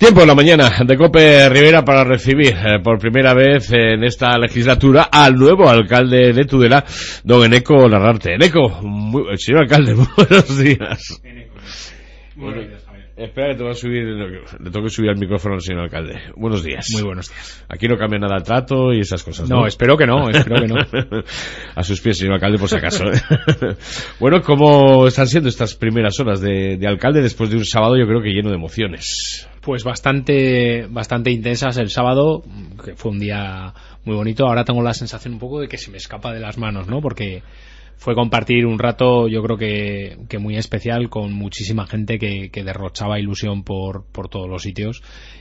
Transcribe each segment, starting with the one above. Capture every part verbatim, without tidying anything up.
Tiempo en la mañana de COPE Rivera para recibir eh, por primera vez en esta legislatura al nuevo alcalde de Tudela, don Eneco Larrarte. Eneco, muy, el señor alcalde, buenos días. Eneco, buenos días, Javier. Espera que te voy a subir, le tengo que subir al micrófono al señor alcalde. Buenos días. Muy buenos días. Aquí no cambia nada el trato y esas cosas, ¿no? No, espero que no, espero que no. A sus pies, señor alcalde, por si acaso. Bueno, ¿cómo están siendo estas primeras horas de, de alcalde después de un sábado, yo creo que lleno de emociones? Pues bastante, bastante intensas el sábado, que fue un día muy bonito. Ahora tengo la sensación un poco de que se me escapa de las manos, ¿no? Porque fue compartir un rato, yo creo que, que muy especial, con muchísima gente que, que derrochaba ilusión por, por todos los sitios.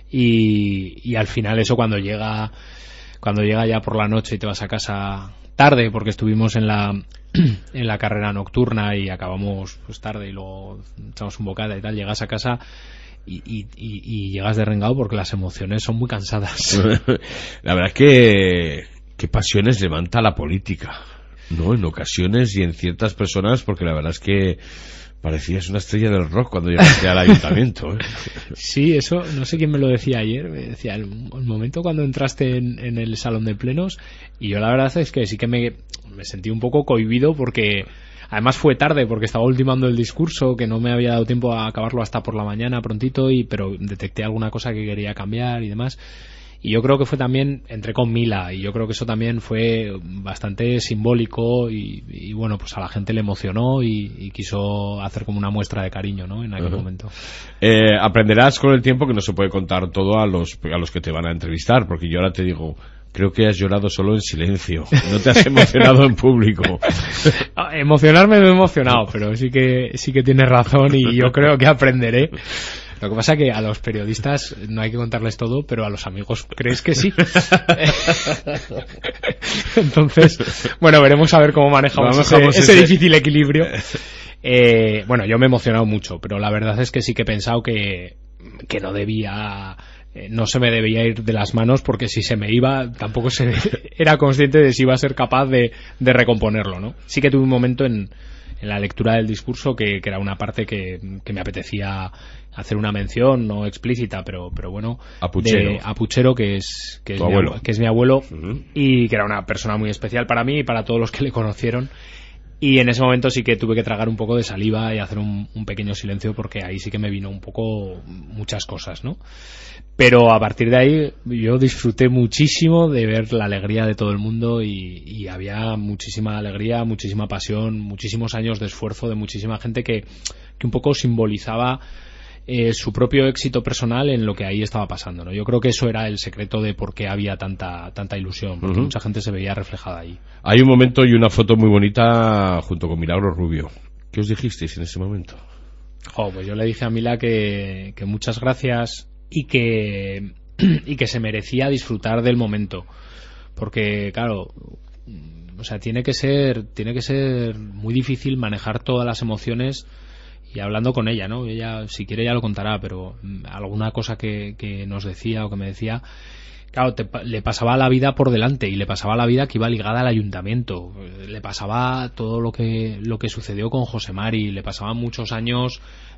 Y, y al final eso cuando llega, cuando llega ya por la noche y te vas a casa tarde, porque estuvimos en la, en la carrera nocturna y acabamos pues tarde y luego echamos un bocata y tal, llegas a casa Y, y, y, y llegas derrengado porque las emociones son muy cansadas. La verdad es que qué pasiones levanta la política, ¿no? En ocasiones y en ciertas personas, porque la verdad es que parecías una estrella del rock cuando llegaste al ayuntamiento, ¿eh? Sí, eso, no sé quién me lo decía ayer, me decía el, el momento cuando entraste en, en el salón de plenos, y yo la verdad es que sí que me, me sentí un poco cohibido porque además fue tarde porque estaba ultimando el discurso, que no me había dado tiempo a acabarlo hasta por la mañana prontito, y pero detecté alguna cosa que quería cambiar y demás. Y yo creo que fue también, entré con Mila, y yo creo que eso también fue bastante simbólico y, y bueno, pues a la gente le emocionó y, y quiso hacer como una muestra de cariño, ¿no? En aquel uh-huh. momento. Eh, aprenderás con el tiempo que no se puede contar todo a los, a los que te van a entrevistar, porque yo ahora te digo, creo que has llorado solo en silencio, no te has emocionado en público. Emocionarme me he emocionado, pero sí que sí que tienes razón y yo creo que aprenderé. Lo que pasa es que a los periodistas no hay que contarles todo, pero a los amigos crees que sí. Entonces, bueno, veremos a ver cómo manejamos ese, ese, ese difícil equilibrio. Eh, bueno, yo me he emocionado mucho, pero la verdad es que sí que he pensado que, que no debía... no se me debía ir de las manos, porque si se me iba tampoco se era consciente de si iba a ser capaz de, de recomponerlo, ¿no? Sí que tuve un momento en, en la lectura del discurso que, que era una parte que, que me apetecía hacer una mención no explícita, pero pero bueno, a Puchero, de, a Puchero que es que es, mi abuelo, que es mi abuelo uh-huh. y que era una persona muy especial para mí y para todos los que le conocieron. Y en ese momento sí que tuve que tragar un poco de saliva y hacer un, un pequeño silencio, porque ahí sí que me vino un poco muchas cosas, ¿no? Pero a partir de ahí yo disfruté muchísimo de ver la alegría de todo el mundo y, y había muchísima alegría, muchísima pasión, muchísimos años de esfuerzo de muchísima gente que, que un poco simbolizaba eh, su propio éxito personal en lo que ahí estaba pasando, ¿no? Yo creo que eso era el secreto de por qué había tanta tanta ilusión, porque uh-huh. mucha gente se veía reflejada ahí. Hay un momento y una foto muy bonita junto con Milagro Rubio. ¿Qué os dijisteis en ese momento? Oh, pues yo le dije a Mila que, que muchas gracias y que y que se merecía disfrutar del momento, porque claro, o sea, tiene que ser tiene que ser muy difícil manejar todas las emociones. Y hablando con ella, ¿no? Ella, si quiere, ya lo contará, pero alguna cosa que, que nos decía o que me decía, claro, te, le pasaba la vida por delante y le pasaba la vida que iba ligada al ayuntamiento. Le pasaba todo lo que lo que sucedió con José Mari, le pasaban muchos años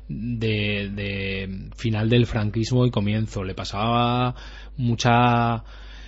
de, de final del franquismo y comienzo, le pasaba mucha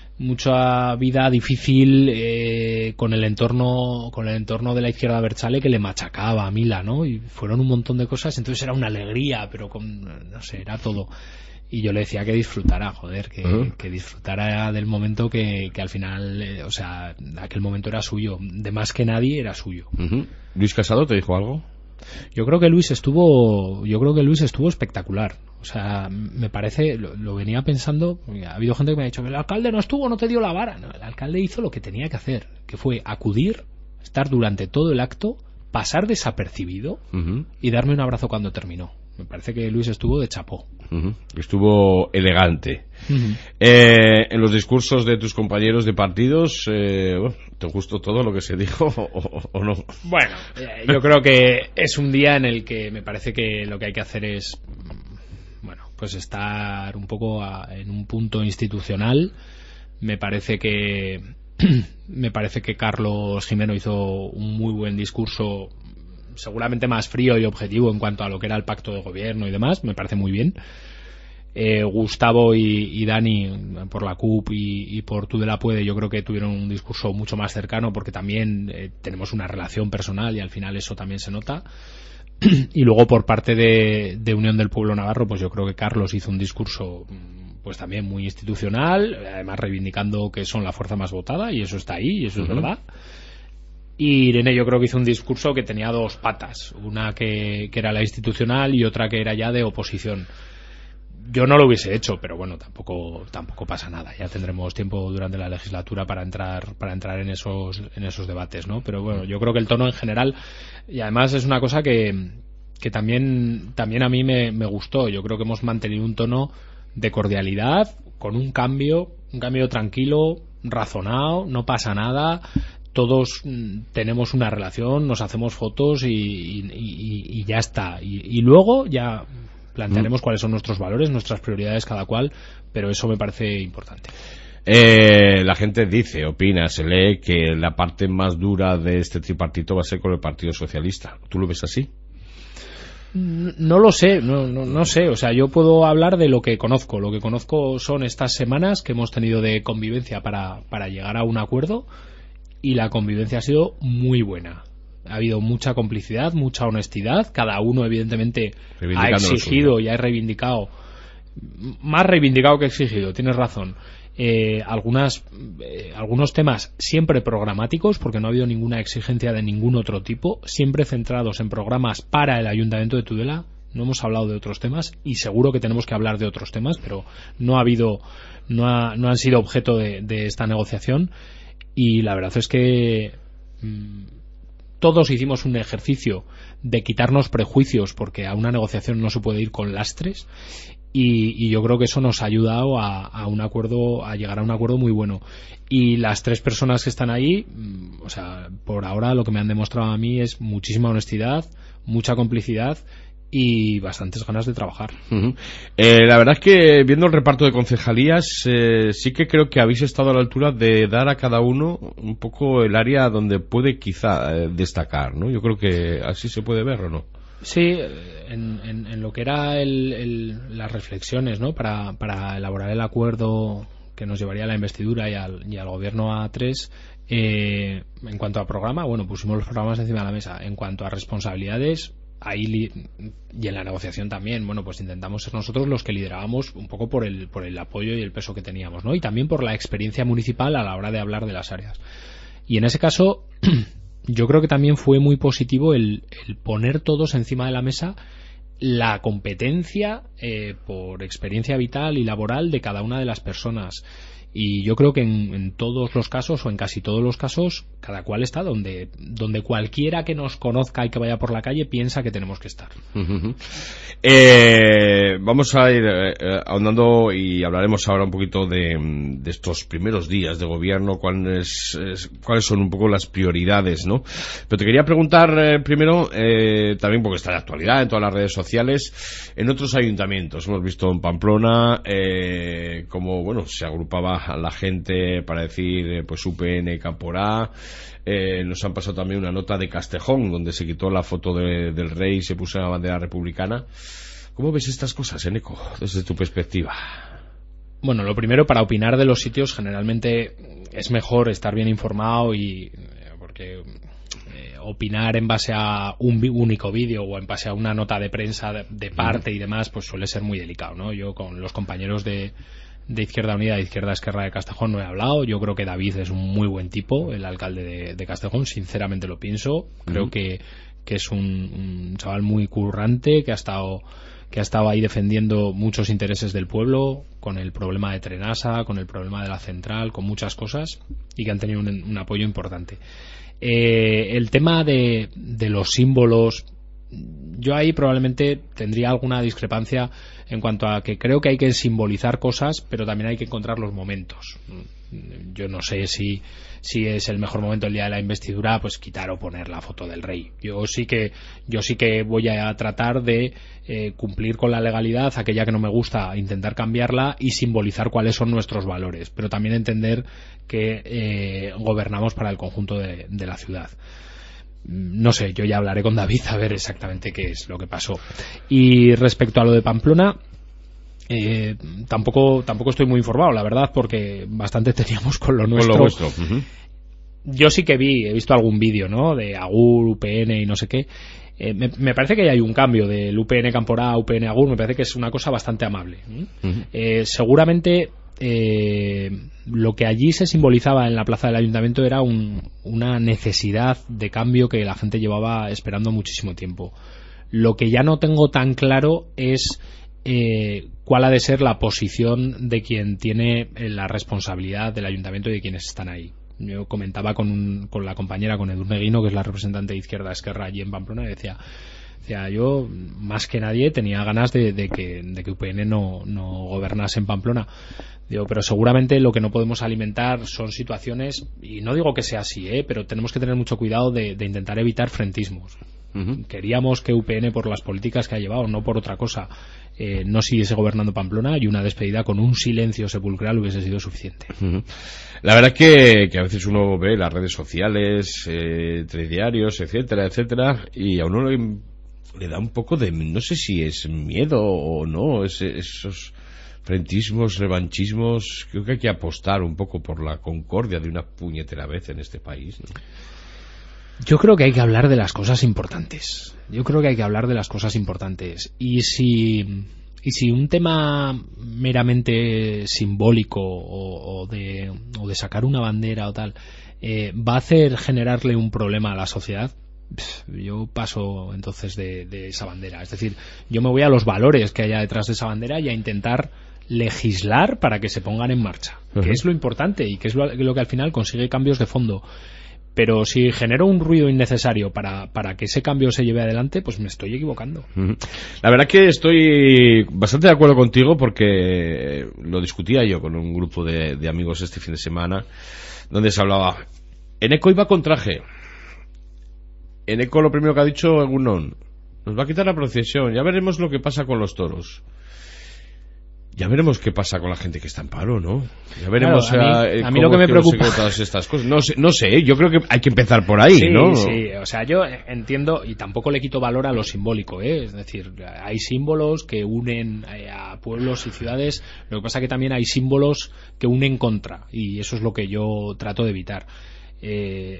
mucha vida difícil eh, con el entorno con el entorno de la izquierda abertzale que le machacaba a Mila, ¿no? Y fueron un montón de cosas, entonces era una alegría, pero con, no sé, era todo. Y yo le decía que disfrutara, joder, que, uh-huh. que disfrutara del momento que, que al final, eh, o sea, aquel momento era suyo, de más que nadie era suyo. Uh-huh. ¿Luis Casado te dijo algo? Yo creo que Luis estuvo, yo creo que Luis estuvo espectacular. O sea, me parece, lo, lo venía pensando, ha habido gente que me ha dicho que el alcalde no estuvo, no te dio la vara. No, el alcalde hizo lo que tenía que hacer, que fue acudir, estar durante todo el acto, pasar desapercibido uh-huh. y darme un abrazo cuando terminó. Me parece que Luis estuvo de chapó. Uh-huh. Estuvo elegante. Uh-huh. Eh, en los discursos de tus compañeros de partidos, eh, bueno, ¿te gustó todo lo que se dijo o, o, o no? Bueno, eh, yo creo que es un día en el que me parece que lo que hay que hacer es, bueno, pues estar un poco a, en un punto institucional. Me parece que me parece que Carlos Jimeno hizo un muy buen discurso, seguramente más frío y objetivo en cuanto a lo que era el pacto de gobierno y demás. Me parece muy bien. Eh, Gustavo y, y Dani, por la C U P y, y por Tudela Puede, yo creo que tuvieron un discurso mucho más cercano, porque también eh, tenemos una relación personal y al final eso también se nota. Y luego por parte de, de Unión del Pueblo Navarro, pues yo creo que Carlos hizo un discurso pues también muy institucional, además reivindicando que son la fuerza más votada, y eso está ahí, y eso uh-huh. es verdad. Y Irene yo creo que hizo un discurso que tenía dos patas, una que, que era la institucional y otra que era ya de oposición. Yo no lo hubiese hecho, pero bueno, tampoco tampoco pasa nada. Ya tendremos tiempo durante la legislatura para entrar para entrar en esos en esos debates, ¿no? Pero bueno, yo creo que el tono en general, y además es una cosa que, que también también a mí me, me gustó. Yo creo que hemos mantenido un tono de cordialidad, con un cambio, un cambio tranquilo, razonado, no pasa nada. Todos tenemos una relación, nos hacemos fotos y, y, y, y ya está. Y, y luego ya plantearemos mm. cuáles son nuestros valores, nuestras prioridades cada cual, pero eso me parece importante. Eh, la gente dice, opina, se lee que la parte más dura de este tripartito va a ser con el Partido Socialista. ¿Tú lo ves así? No lo sé, no, no, no sé, o sea, yo puedo hablar de lo que conozco. Lo que conozco son estas semanas que hemos tenido de convivencia para, para llegar a un acuerdo, y la convivencia ha sido muy buena. Ha habido mucha complicidad, mucha honestidad, cada uno evidentemente ha exigido y ha reivindicado, más reivindicado que exigido, tienes razón. Eh, algunas eh, algunos temas siempre programáticos, porque no ha habido ninguna exigencia de ningún otro tipo, siempre centrados en programas para el Ayuntamiento de Tudela. No hemos hablado de otros temas y seguro que tenemos que hablar de otros temas, pero no ha habido no, ha, no han sido objeto de, de esta negociación. Y la verdad es que mmm, todos hicimos un ejercicio de quitarnos prejuicios, porque a una negociación no se puede ir con lastres. Y, y yo creo que eso nos ha ayudado a, a un acuerdo, a llegar a un acuerdo muy bueno. Y las tres personas que están ahí, o sea, por ahora lo que me han demostrado a mí es muchísima honestidad, mucha complicidad y bastantes ganas de trabajar. Uh-huh. Eh, la verdad es que viendo el reparto de concejalías, eh, sí que creo que habéis estado a la altura de dar a cada uno un poco el área donde puede quizá eh, destacar, ¿no? Yo creo que así se puede ver, ¿o no? Sí, en, en, en lo que era el, el, las reflexiones, ¿no? Para, para elaborar el acuerdo que nos llevaría a la investidura y al, y al gobierno A tres, eh, en cuanto a programa, bueno, pusimos los programas encima de la mesa. En cuanto a responsabilidades, ahí li- y en la negociación también, bueno, pues intentamos ser nosotros los que liderábamos un poco por el, por el apoyo y el peso que teníamos, ¿no? Y también por la experiencia municipal a la hora de hablar de las áreas. Y en ese caso yo creo que también fue muy positivo el, el poner todos encima de la mesa la competencia eh, por experiencia vital y laboral de cada una de las personas. Y yo creo que en, en todos los casos, o en casi todos los casos, cada cual está donde, donde cualquiera que nos conozca y que vaya por la calle piensa que tenemos que estar. Uh-huh. Eh, vamos a ir eh, ahondando y hablaremos ahora un poquito de, de estos primeros días de gobierno, cuáles, es, cuáles son un poco las prioridades, ¿no? Pero te quería preguntar eh, primero, eh, también porque está de actualidad en todas las redes sociales, en otros ayuntamientos. Hemos visto en Pamplona eh, cómo, bueno, se agrupaba a la gente para decir eh, pues U P N Camporá. Eh, nos han pasado también una nota de Castejón donde se quitó la foto de, del rey y se puso la bandera republicana. ¿Cómo ves estas cosas, Eneco, desde tu perspectiva? Bueno, lo primero, para opinar de los sitios generalmente es mejor estar bien informado, y porque eh, opinar en base a un único vídeo o en base a una nota de prensa de, de parte y demás, pues suele ser muy delicado, ¿no? Yo con los compañeros de de Izquierda Unida, de Izquierda Esquerra de Castejón no he hablado. Yo creo que David es un muy buen tipo, el alcalde de, de Castejón, sinceramente lo pienso. Creo uh-huh. que, que es un, un chaval muy currante, que ha estado que ha estado ahí defendiendo muchos intereses del pueblo, con el problema de Trenasa, con el problema de la central, con muchas cosas, y que han tenido un, un apoyo importante. Eh, el tema de, de los símbolos, yo ahí probablemente tendría alguna discrepancia en cuanto a que creo que hay que simbolizar cosas, pero también hay que encontrar los momentos. Yo no sé si, si es el mejor momento el día de la investidura, pues quitar o poner la foto del rey. Yo sí que, yo sí que voy a tratar de eh, cumplir con la legalidad, aquella que no me gusta, intentar cambiarla y simbolizar cuáles son nuestros valores, pero también entender que eh, gobernamos para el conjunto de, de la ciudad. No sé, yo ya hablaré con David a ver exactamente qué es lo que pasó. Y respecto a lo de Pamplona, Eh, tampoco tampoco estoy muy informado, la verdad, porque bastante teníamos con lo nuestro. Con lo vuestro. Uh-huh. Yo sí que vi, he visto algún vídeo, ¿no? De Agur, U P N y no sé qué. Eh, me, me parece que hay un cambio del U P N Camporá a U P N Agur, me parece que es una cosa bastante amable. Uh-huh. Eh, seguramente eh, lo que allí se simbolizaba en la plaza del ayuntamiento era un, una necesidad de cambio que la gente llevaba esperando muchísimo tiempo. Lo que ya no tengo tan claro es Eh, cuál ha de ser la posición de quien tiene la responsabilidad del ayuntamiento y de quienes están ahí. Yo comentaba con, un, con la compañera, con Edurne Guino, que es la representante de Izquierda Esquerra allí en Pamplona, y decía, decía yo más que nadie tenía ganas de, de, que, de que U P N no, no gobernase en Pamplona. Digo, pero seguramente lo que no podemos alimentar son situaciones, y no digo que sea así, ¿eh? Pero tenemos que tener mucho cuidado de, de intentar evitar frentismos. Uh-huh. Queríamos que U P N, por las políticas que ha llevado, no por otra cosa, eh, no siguiese gobernando Pamplona, y una despedida con un silencio sepulcral hubiese sido suficiente. Uh-huh. La verdad que, que a veces uno ve las redes sociales, eh, telediarios, etcétera, etcétera, y a uno le, le da un poco de, no sé si es miedo o no, es, esos frentismos, revanchismos. Creo que hay que apostar un poco por la concordia de una puñetera vez en este país, ¿no? Yo creo que hay que hablar de las cosas importantes. Yo creo que hay que hablar de las cosas importantes. Y si, y si un tema meramente simbólico o, o, de, o de sacar una bandera o tal eh, va a hacer generarle un problema a la sociedad, yo paso entonces de, de esa bandera. Es decir, yo me voy a los valores que haya detrás de esa bandera y a intentar legislar para que se pongan en marcha, uh-huh. que es lo importante y que es lo, lo que al final consigue cambios de fondo. Pero si genero un ruido innecesario para, para que ese cambio se lleve adelante, pues me estoy equivocando. La verdad que estoy bastante de acuerdo contigo, porque lo discutía yo con un grupo de, de amigos este fin de semana, donde se hablaba. Eneco iba con traje. Eneco lo primero que ha dicho, Egunon, nos va a quitar la procesión, ya veremos lo que pasa con los toros. Ya veremos qué pasa con la gente que está en paro, ¿no? Ya veremos claro, a mí, eh, a mí lo que me preocupa todas estas cosas. No sé, no sé, yo creo que hay que empezar por ahí, sí, ¿no? Sí, o sea, yo entiendo y tampoco le quito valor a lo simbólico, ¿eh? Es decir, hay símbolos que unen a pueblos y ciudades, lo que pasa que también hay símbolos que unen contra, y eso es lo que yo trato de evitar. Eh,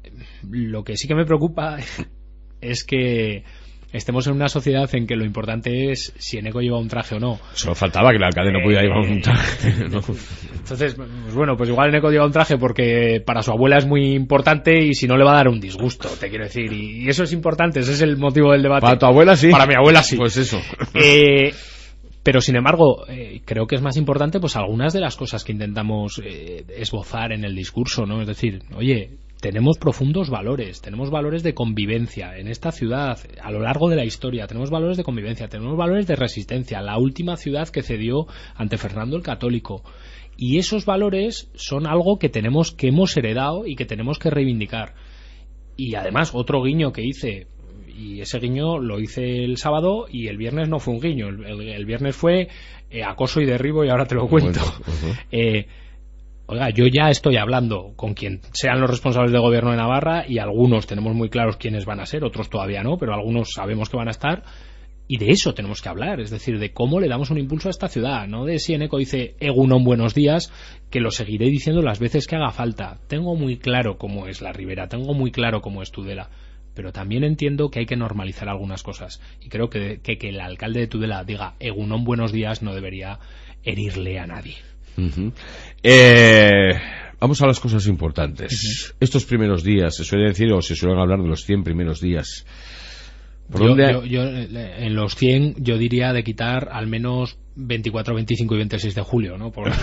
lo que sí que me preocupa es que estemos en una sociedad en que lo importante es si Eneco lleva un traje o no. Solo faltaba que el alcalde no pudiera eh, llevar un traje, ¿no? Entonces, pues bueno, pues igual Eneco lleva un traje porque para su abuela es muy importante y si no le va a dar un disgusto, te quiero decir. Y, y eso es importante, ese es el motivo del debate. Para tu abuela sí. Para mi abuela sí. Pues eso. Eh, pero sin embargo, eh, creo que es más importante pues algunas de las cosas que intentamos eh, esbozar en el discurso, ¿no? Es decir, oye, tenemos profundos valores, tenemos valores de convivencia en esta ciudad a lo largo de la historia, tenemos valores de convivencia, tenemos valores de resistencia, la última ciudad que cedió ante Fernando el Católico, y esos valores son algo que tenemos, que hemos heredado y que tenemos que reivindicar. Y además otro guiño que hice, y ese guiño lo hice el sábado y el viernes no fue un guiño, el, el, el viernes fue eh, acoso y derribo, y ahora te lo cuento. Bueno, uh-huh. eh, Oiga, yo ya estoy hablando con quien sean los responsables de gobierno de Navarra, y algunos tenemos muy claros quiénes van a ser, otros todavía no, pero algunos sabemos que van a estar, y de eso tenemos que hablar, es decir, de cómo le damos un impulso a esta ciudad, no de si Eneco dice Egunon buenos días, que lo seguiré diciendo las veces que haga falta. Tengo muy claro cómo es la Ribera, tengo muy claro cómo es Tudela, pero también entiendo que hay que normalizar algunas cosas, y creo que que, que el alcalde de Tudela diga Egunon buenos días no debería herirle a nadie. Uh-huh. Eh, vamos a las cosas importantes. Uh-huh. Estos primeros días, se suele decir o se suelen hablar de los cien primeros días. ¿Por yo, dónde? Yo, yo, en los cien yo diría de quitar al menos veinticuatro, veinticinco y veintiséis de julio, ¿no? Por,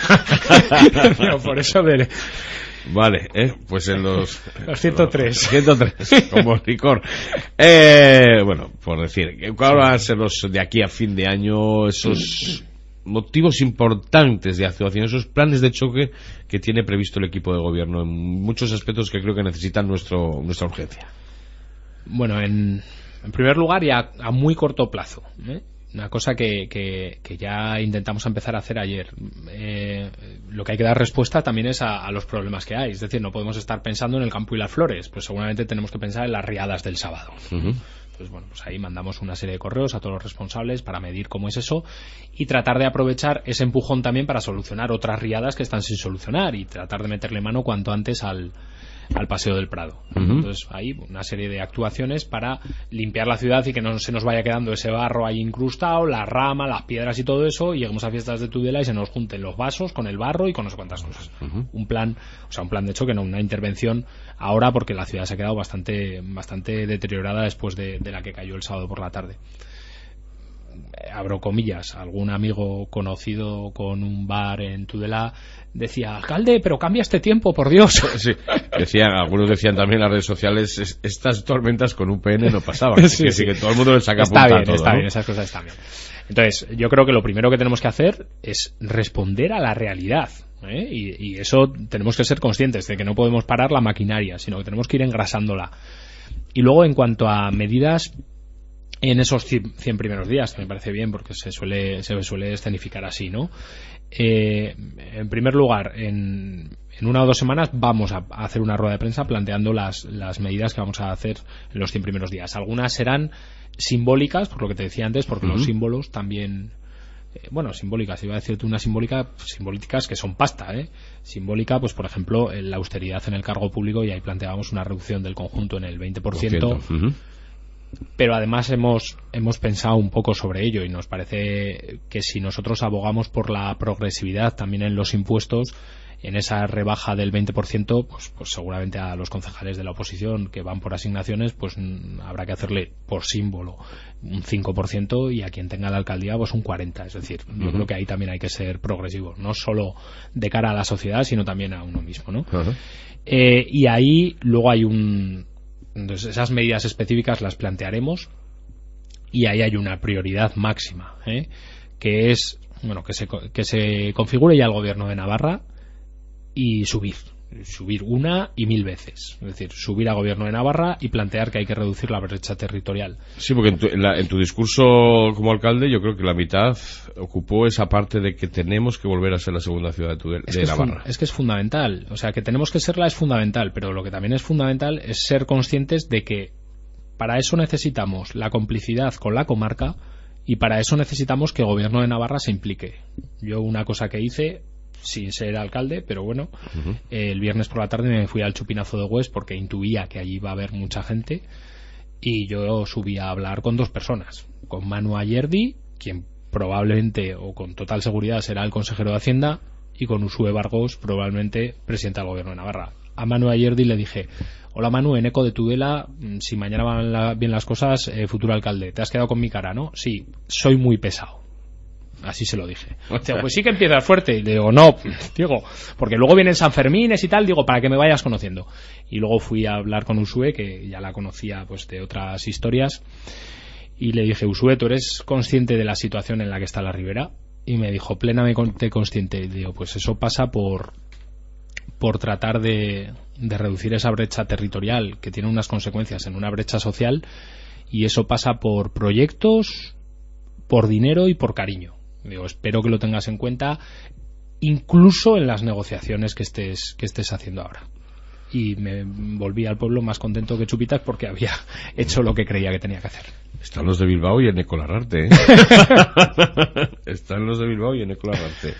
pero por eso de... Vale, eh, pues en los... los ciento tres. ciento tres, como licor. Eh, bueno, por decir, ¿cuáles van a ser los de aquí a fin de año, esos motivos importantes de actuación, esos planes de choque que tiene previsto el equipo de gobierno en muchos aspectos que creo que necesitan nuestro nuestra urgencia? Bueno, en, en primer lugar, y a, a muy corto plazo, ¿eh? Una cosa que, que, que ya intentamos empezar a hacer ayer. Eh, lo que hay que dar respuesta también es a, a los problemas que hay. Es decir, no podemos estar pensando en el campo y las flores, pues seguramente tenemos que pensar en las riadas del sábado. Uh-huh. Entonces, bueno, pues ahí mandamos una serie de correos a todos los responsables para medir cómo es eso y tratar de aprovechar ese empujón también para solucionar otras riadas que están sin solucionar y tratar de meterle mano cuanto antes al, al Paseo del Prado. Uh-huh. Entonces, ahí una serie de actuaciones para limpiar la ciudad y que no se nos vaya quedando ese barro ahí incrustado, la rama, las piedras y todo eso, y lleguemos a fiestas de Tudela y se nos junten los vasos con el barro y con no sé cuántas cosas. Uh-huh. Un plan, o sea, un plan de hecho que no, una intervención ahora porque la ciudad se ha quedado bastante, bastante deteriorada después de, de la que cayó el sábado por la tarde. Abro comillas, algún amigo conocido con un bar en Tudela decía, alcalde, pero cambia este tiempo, por Dios. Sí, decían, algunos decían también en las redes sociales, estas tormentas con U P N no pasaban. Sí, que, sí, que todo el mundo le saca está punta bien, a todo, está ¿no? bien, esas cosas están bien. Entonces, yo creo que lo primero que tenemos que hacer es responder a la realidad. ¿eh? Y, y eso tenemos que ser conscientes de que no podemos parar la maquinaria, sino que tenemos que ir engrasándola. Y luego, en cuanto a medidas en esos cien primeros días, que me parece bien porque se suele se suele escenificar así, ¿no? Eh, en primer lugar, en, en una o dos semanas vamos a, a hacer una rueda de prensa planteando las, las medidas que vamos a hacer en los cien primeros días. Algunas serán simbólicas, por lo que te decía antes, porque uh-huh. los símbolos también... Eh, bueno, simbólicas, iba a decirte una simbólica, simbólicas que son pasta, ¿eh? Simbólica, pues por ejemplo, la austeridad en el cargo público, y ahí planteábamos una reducción del conjunto en el veinte por ciento. Uh-huh. Pero además hemos hemos pensado un poco sobre ello y nos parece que si nosotros abogamos por la progresividad también en los impuestos, en esa rebaja del veinte por ciento, pues, pues seguramente a los concejales de la oposición que van por asignaciones, pues mm, habrá que hacerle por símbolo un cinco por ciento y a quien tenga la alcaldía pues un cuarenta por ciento. Es decir, uh-huh. yo creo que ahí también hay que ser progresivos, no solo de cara a la sociedad, sino también a uno mismo, ¿no? Uh-huh. Eh, y ahí luego hay un... Entonces esas medidas específicas las plantearemos y ahí hay una prioridad máxima, ¿eh? que es bueno que se, que se configure ya el gobierno de Navarra y subir subir una y mil veces, es decir, subir al gobierno de Navarra y plantear que hay que reducir la brecha territorial. Sí, porque en tu, en la, en tu discurso como alcalde yo creo que la mitad ocupó esa parte de que tenemos que volver a ser la segunda ciudad de, Tudela, es de que Navarra. Es, es que es fundamental, o sea, que tenemos que serla es fundamental, pero lo que también es fundamental es ser conscientes de que para eso necesitamos la complicidad con la comarca y para eso necesitamos que el gobierno de Navarra se implique. Yo una cosa que hice sin ser alcalde, pero bueno, uh-huh. eh, el viernes por la tarde me fui al Chupinazo de Hues porque intuía que allí iba a haber mucha gente y yo subí a hablar con dos personas, con Manu Ayerdi, quien probablemente o con total seguridad será el consejero de Hacienda, y con Uxue Bargos, probablemente presidente del gobierno de Navarra. A Manu Ayerdi le dije, hola Manu, en Eco de Tudela, si mañana van la, bien las cosas, eh, futuro alcalde, te has quedado con mi cara, ¿no? Sí, soy muy pesado. Así se lo dije. Digo, pues sí que empiezas fuerte. Y le digo, no, digo, porque luego vienen San Fermines y tal, digo, para que me vayas conociendo. Y luego fui a hablar con Uxue, que ya la conocía pues de otras historias, y le dije, Uxue, ¿tú eres consciente de la situación en la que está la Ribera? Y me dijo, plenamente consciente. Y digo, pues eso pasa por por tratar de, de reducir esa brecha territorial, que tiene unas consecuencias en una brecha social, y eso pasa por proyectos, por dinero y por cariño. Digo, espero que lo tengas en cuenta incluso en las negociaciones que estés que estés haciendo ahora. Y me volví al pueblo más contento que Chupitas porque había hecho lo que creía que tenía que hacer. Están los de Bilbao y en Ecolararte, ¿eh? Están los de Bilbao y en Ecolararte.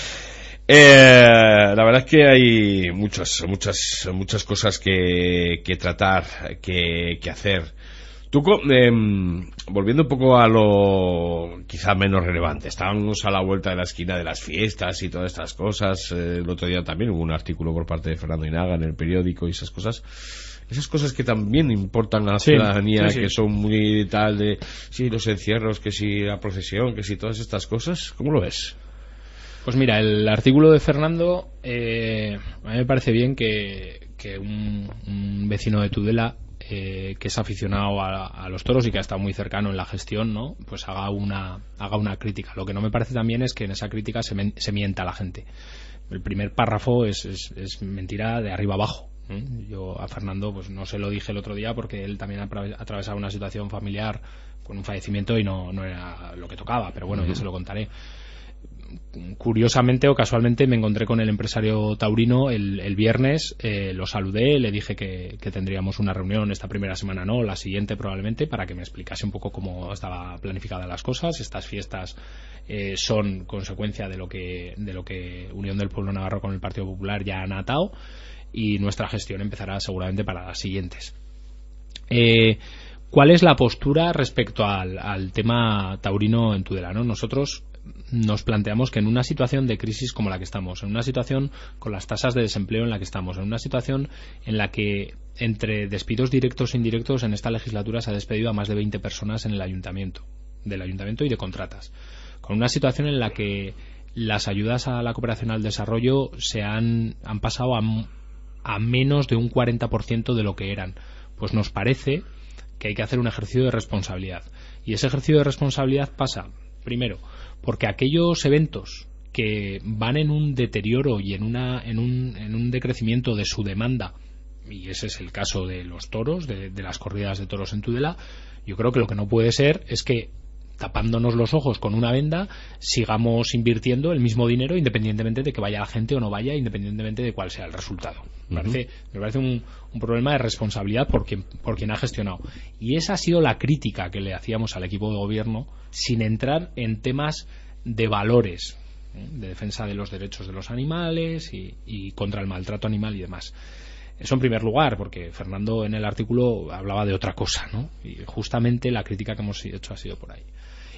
Eh, la verdad es que hay muchas muchas muchas cosas que, que tratar, que, que hacer. Tú, eh, volviendo un poco a lo quizá menos relevante, estábamos a la vuelta de la esquina de las fiestas y todas estas cosas. Eh, el otro día también hubo un artículo por parte de Fernando Inaga en el periódico y esas cosas. Esas cosas que también importan a la sí, ciudadanía, sí, sí. que son muy tal de, sí, los encierros, que si la procesión, que si todas estas cosas. ¿Cómo lo ves? Pues mira, el artículo de Fernando, eh, a mí me parece bien que, que un, un vecino de Tudela, Eh, que es aficionado a, a los toros y que ha estado muy cercano en la gestión, ¿no? Pues haga una haga una crítica. Lo que no me parece también es que en esa crítica se, men, se mienta a la gente. El primer párrafo es, es, es mentira de arriba abajo, ¿eh? Yo a Fernando pues no se lo dije el otro día porque él también ha atravesado una situación familiar con un fallecimiento y no, no era lo que tocaba, pero bueno, uh-huh. ya se lo contaré. curiosamente o casualmente me encontré con el empresario taurino el, el viernes, eh, lo saludé, le dije que, que tendríamos una reunión esta primera semana, no, la siguiente probablemente, para que me explicase un poco cómo estaba planificada las cosas. Estas fiestas eh, son consecuencia de lo que de lo que Unión del Pueblo Navarro con el Partido Popular ya han atado, y nuestra gestión empezará seguramente para las siguientes. Eh, ¿Cuál es la postura respecto al, al tema taurino en Tudela, ¿no? Nosotros nos planteamos que en una situación de crisis como la que estamos, en una situación con las tasas de desempleo en la que estamos, en una situación en la que entre despidos directos e indirectos en esta legislatura se ha despedido a más de veinte personas en el ayuntamiento, del ayuntamiento y de contratas, con una situación en la que las ayudas a la cooperación al desarrollo se han, han pasado a, a menos de un cuarenta por ciento de lo que eran, pues nos parece que hay que hacer un ejercicio de responsabilidad, y ese ejercicio de responsabilidad pasa, primero, porque aquellos eventos que van en un deterioro y en, una, en, un, en un decrecimiento de su demanda, y ese es el caso de los toros, de, de las corridas de toros en Tudela, yo creo que lo que no puede ser es que, tapándonos los ojos con una venda, sigamos invirtiendo el mismo dinero independientemente de que vaya la gente o no vaya, independientemente de cuál sea el resultado. Me parece, uh-huh. me parece un, un problema de responsabilidad por quien, por quien ha gestionado. Y esa ha sido la crítica que le hacíamos al equipo de gobierno, sin entrar en temas de valores, ¿eh? de defensa de los derechos de los animales y, y contra el maltrato animal y demás. Eso en primer lugar, porque Fernando en el artículo hablaba de otra cosa, ¿no? Y justamente la crítica que hemos hecho ha sido por ahí.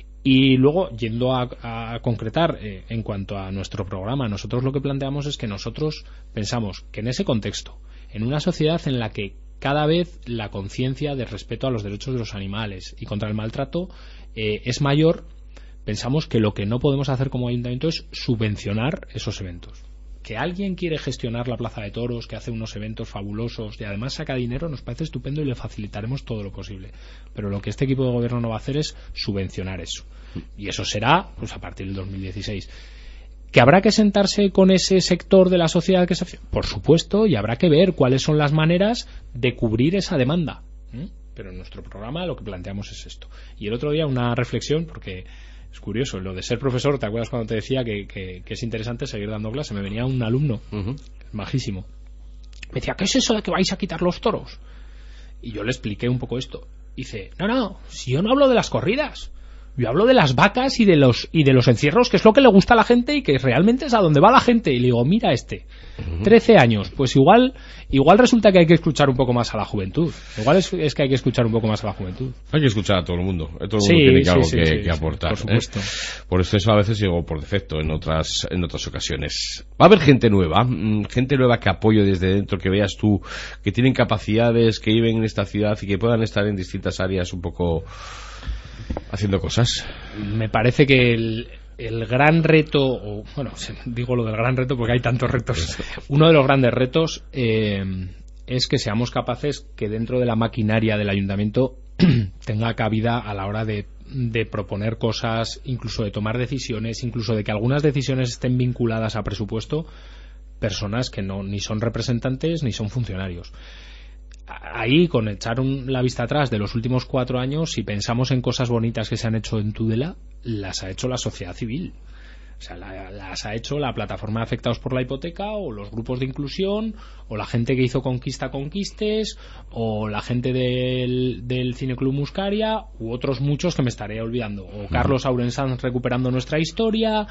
Y luego, yendo a, a concretar eh, en cuanto a nuestro programa, nosotros lo que planteamos es que nosotros pensamos que en ese contexto, en una sociedad en la que cada vez la conciencia de respeto a los derechos de los animales y contra el maltrato eh, es mayor, pensamos que lo que no podemos hacer como ayuntamiento es subvencionar esos eventos. Que alguien quiere gestionar la Plaza de Toros, que hace unos eventos fabulosos y además saca dinero, nos parece estupendo y le facilitaremos todo lo posible. Pero lo que este equipo de gobierno no va a hacer es subvencionar eso. Y eso será pues a partir del dos mil dieciséis. ¿Que habrá que sentarse con ese sector de la sociedad que se... Por supuesto, y habrá que ver cuáles son las maneras de cubrir esa demanda. ¿Mm? Pero en nuestro programa lo que planteamos es esto. Y el otro día una reflexión, porque... es curioso, lo de ser profesor, ¿te acuerdas cuando te decía que, que, que es interesante seguir dando clase? Me venía un alumno, uh-huh. majísimo, me decía, ¿qué es eso de que vais a quitar los toros? Y yo le expliqué un poco esto. Dice, no, no, si yo no hablo de las corridas, yo hablo de las vacas y de los y de los encierros, que es lo que le gusta a la gente y que realmente es a donde va la gente. Y le digo, mira este, uh-huh. trece años, pues igual igual resulta que hay que escuchar un poco más a la juventud. Igual es, es que hay que escuchar un poco más a la juventud. Hay que escuchar a todo el mundo. Todo el mundo sí, tiene que sí, algo sí, que, sí, que aportar. Por supuesto. ¿eh? Por eso, eso a veces llegó por defecto en otras en otras ocasiones. Va a haber gente nueva, gente nueva que apoye desde dentro, que veas tú, que tienen capacidades, que viven en esta ciudad y que puedan estar en distintas áreas un poco... haciendo cosas. Me parece que el, el gran reto, o, bueno, digo lo del gran reto porque hay tantos retos, uno de los grandes retos eh, es que seamos capaces que dentro de la maquinaria del ayuntamiento tenga cabida a la hora de, de proponer cosas, incluso de tomar decisiones, incluso de que algunas decisiones estén vinculadas a presupuesto, personas que no ni son representantes ni son funcionarios. Ahí, con echar un, la vista atrás de los últimos cuatro años, si pensamos en cosas bonitas que se han hecho en Tudela, las ha hecho la sociedad civil. O sea, la, las ha hecho la plataforma de afectados por la hipoteca, o los grupos de inclusión, o la gente que hizo Conquista Conquistes, o la gente del, del Cineclub Muscaria, u otros muchos que me estaré olvidando. O Carlos Aurensanz recuperando nuestra historia,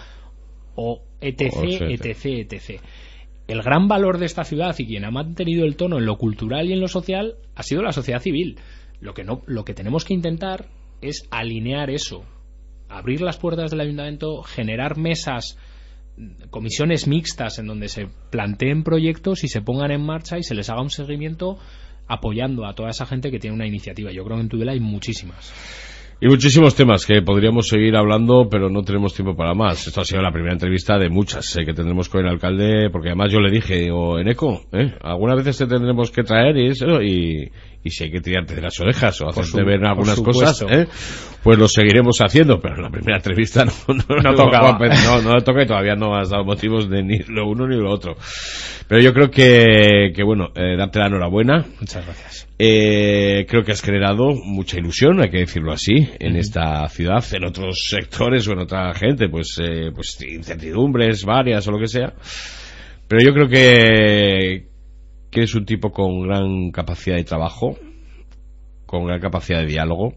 o etc, etc, etc. El gran valor de esta ciudad y quien ha mantenido el tono en lo cultural y en lo social ha sido la sociedad civil. Lo que no, lo que tenemos que intentar es alinear eso, abrir las puertas del ayuntamiento, generar mesas, comisiones mixtas en donde se planteen proyectos y se pongan en marcha y se les haga un seguimiento apoyando a toda esa gente que tiene una iniciativa. Yo creo que en Tudela hay muchísimas. Y muchísimos temas que podríamos seguir hablando, pero no tenemos tiempo para más. Esto ha sido la primera entrevista de muchas eh, que tendremos con el alcalde, porque además yo le dije, digo, Eneco, ¿eh? algunas veces te tendremos que traer y eso, y, y si hay que tirarte de las orejas o hacerte su, ver algunas cosas, ¿eh? Pues lo seguiremos haciendo, pero en la primera entrevista no, no, no tocaba. No, no toca y todavía no has dado motivos de ni lo uno ni lo otro. Pero yo creo que, que bueno, eh, darte la enhorabuena. Muchas gracias. Eh, creo que has generado mucha ilusión, hay que decirlo así, en uh-huh. esta ciudad, en otros sectores o en otra gente, pues, eh, pues incertidumbres varias o lo que sea. Pero yo creo que, que eres un tipo con gran capacidad de trabajo, con gran capacidad de diálogo,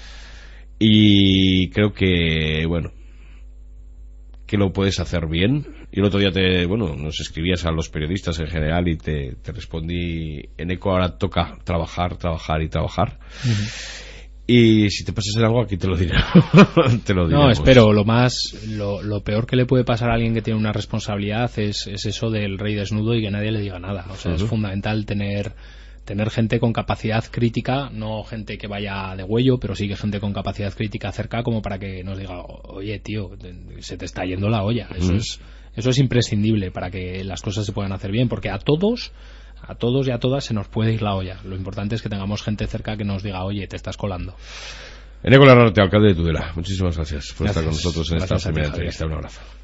y creo que, bueno, que lo puedes hacer bien. Y el otro día te, bueno, nos escribías a los periodistas en general y te, te respondí, en ECO ahora toca trabajar, trabajar y trabajar. Uh-huh. Y si te pasas en algo, aquí te lo diré. Te lo diremos. No, espero, lo más, lo, lo peor que le puede pasar a alguien que tiene una responsabilidad es, es eso del rey desnudo y que nadie le diga nada. O sea, uh-huh. es fundamental tener, tener gente con capacidad crítica, no gente que vaya de huello, pero sí que gente con capacidad crítica cerca, como para que nos diga, oye, tío, se te está yendo la olla. Eso uh-huh. es, eso es imprescindible para que las cosas se puedan hacer bien, porque a todos, a todos y a todas se nos puede ir la olla. Lo importante es que tengamos gente cerca que nos diga, oye, te estás colando. Eneko Larraute, alcalde de Tudela, muchísimas gracias por gracias. estar con nosotros en gracias esta primera entrevista. Un abrazo.